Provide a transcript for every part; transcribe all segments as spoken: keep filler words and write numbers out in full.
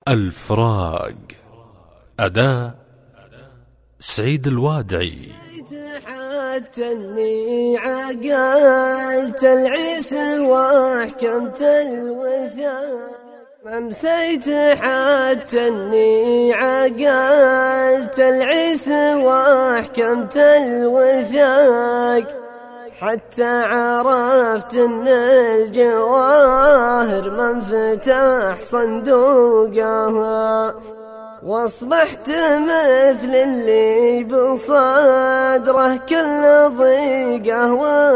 الفراق. أداء سعيد الوادعي. حتى اني عقلت العيس واحكمت الوثاق، امسيت حتى اني عقلت العيس واحكمت الوثاق، حتى عرفت ان الجواهر من فتح صندوقها، واصبحت مثل اللي بصدره كل ضيقه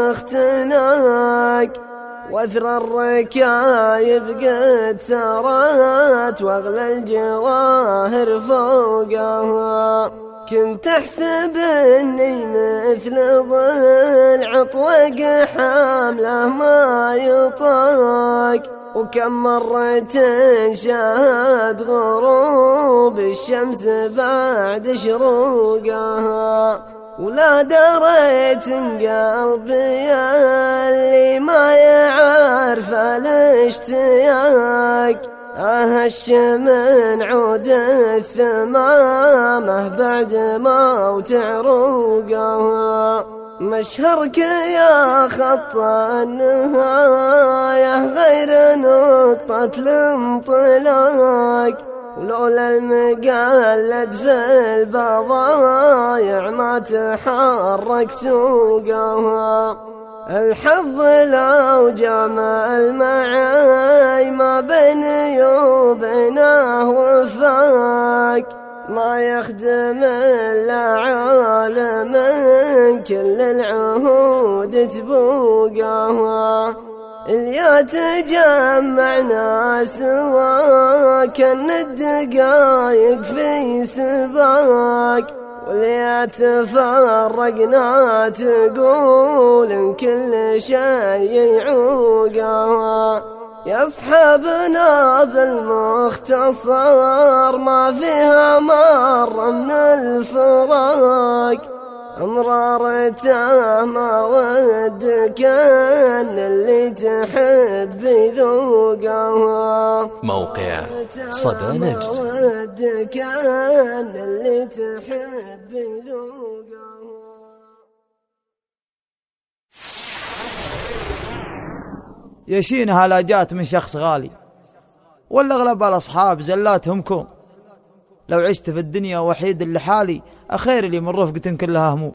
واختناق، واثر الركايب قد سرت واغلى الجواهر فوقها. كنت احسب اني مثل ضلع طوق حامله ما يطاق، وكم مرة شاهد غروب الشمس بعد شروقها، ولا دريت ان قلبي اللي ما يعرف الاشتياق اهش من عود الثمامة بعد موت عروقها. مشهرك يا خط النهاية غير نقطة الانطلاق، ولولا المقلد في البضايع ما تحرك سوقها. الحظ لو جمع المعاي ما بيني وبينه وفاق، ما يخدم إلا عالم كل العهود تبوقها. اللي تجمعنا سوا كان الدقايق في سباق، واللي تفرقنا تقول ان كل شيء يعوقها. يا اصحابنا بالمختصر ما فيها مر من الفراق، امرارته ما ودك ان اللي تحب يذوقها. موقع صدى نجد. ودك ان اللي تحب يذوقها. يشينها لا جات من شخص غالي، ولا اغلب الاصحاب زلاتهم كوم. لو عشت في الدنيا وحيد لحالي اخير لي من رفقة كلها هموم.